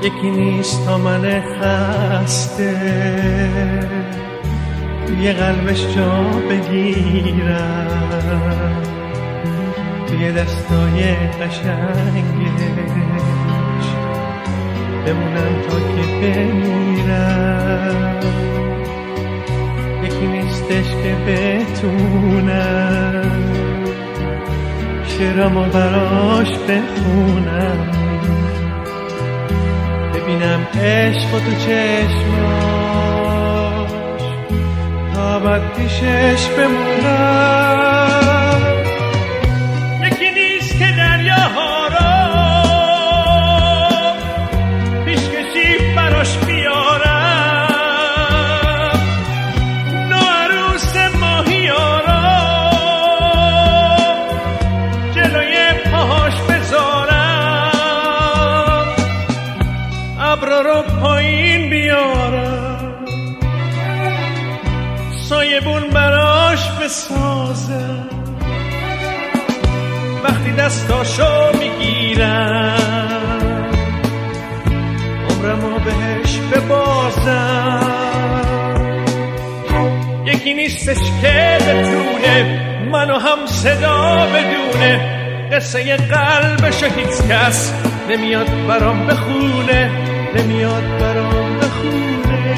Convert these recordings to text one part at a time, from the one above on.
یکی نیست تا من خسته توی قلبش جا بگیرم، توی دستای قشنگش بمونم تا که بمیرم. یکی نیستش که بتونم شعرامو براش بخونم، ببینم عشق و تو چشماش تا ابد پیشش بمونم. یکی نیست که دریاها را پیشکشی براش بیارم، نوعروس ماهیا را جلوی پاهاش بذارم، ابرا رو پایین بیارم، سایبون براش بسازم. وقتی دستاشو میگیرم عمرمو بهش ببازم. یکی نیستش که بتونه منو هم صدا بدونه، قصه قلبشو هیچ کس نمیاد برام بخونه، نمیاد برام بخونه.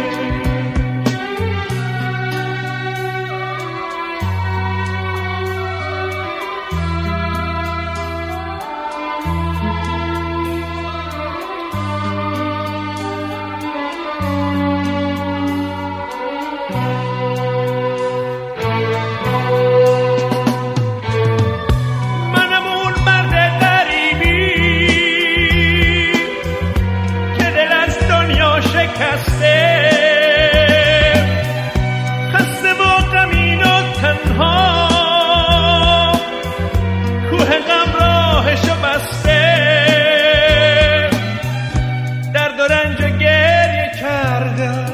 خسته و غمین و تنها، کوه غم راهشو بسته، درد و رنج و گریه کردم.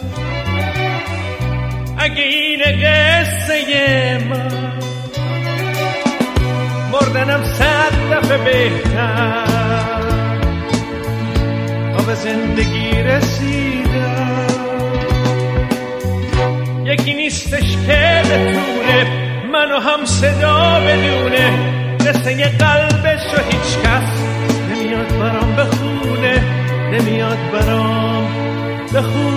اگه اینه قصه من، مردنم 100 دفعه بهتر تا به زندگی رسیدم. یکی نیستش که بتونه منو هم صدا بدونه، قصه قلبشو هیچ کس نمیاد برام بخونه، نمیاد برام بخونه.